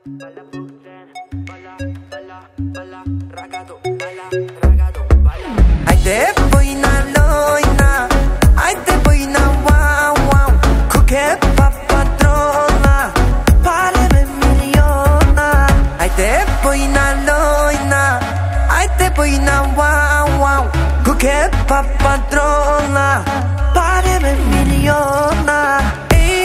Balla Putin, balla, balla, balla, ragado, balla. Ay 돼 보이나 너이나 ay 돼 보이나 wow wow 그게 바빠들어나 바람에 밀려나 ay 돼 보이나 너이나 ay 돼 보이나 wow wow 그게 바빠들어나 바람에 밀려나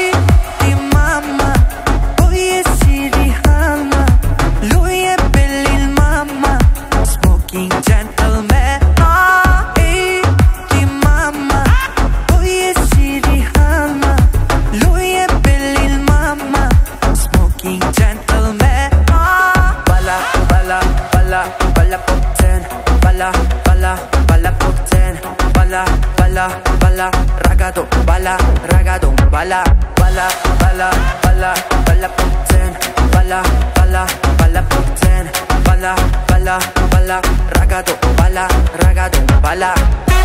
Balla, ragado, balla, balla, balla, balla, balla, balla, Putin, balla, balla, balla, Putin, balla, balla, balla, ragado, balla.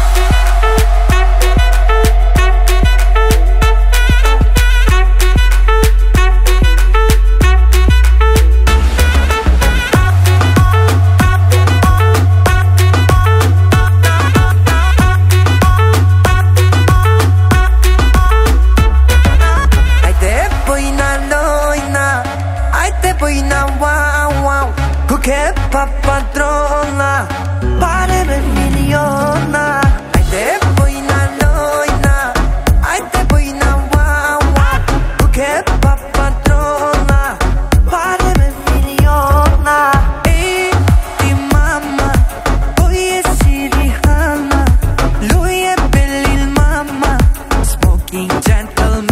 Che pappadrona, parere miliona. Ai te poi na noina, ai te poi na wow wow. Che pappadrona, parere miliona. E di mamma, poi è Siriana. Lui è bello il mamma, smoking gentleman.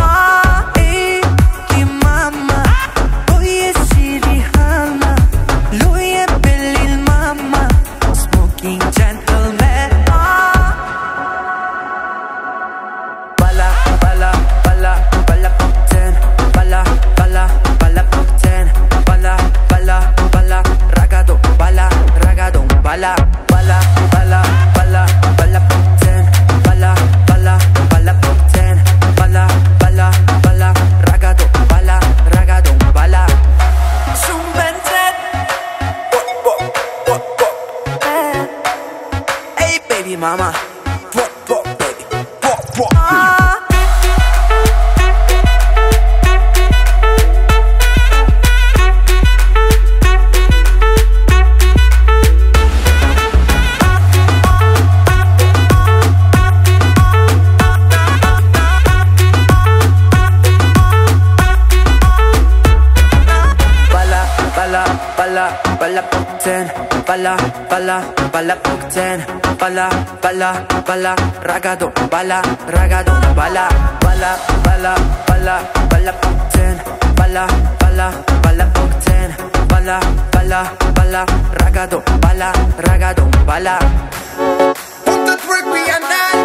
Balla, balla, balla, balla, balla Putin, balla, balla, balla Putin, balla, balla, balla, ragado, balla. Su un Bentley. Hey baby mama, baby, Balla Putin, balla, balla, balla Putin, balla, balla, balla, ragado, balla, balla, balla, balla, balla, balla Putin, balla, balla, balla Putin, balla, balla, balla, ragado, balla. Put the brick behind that.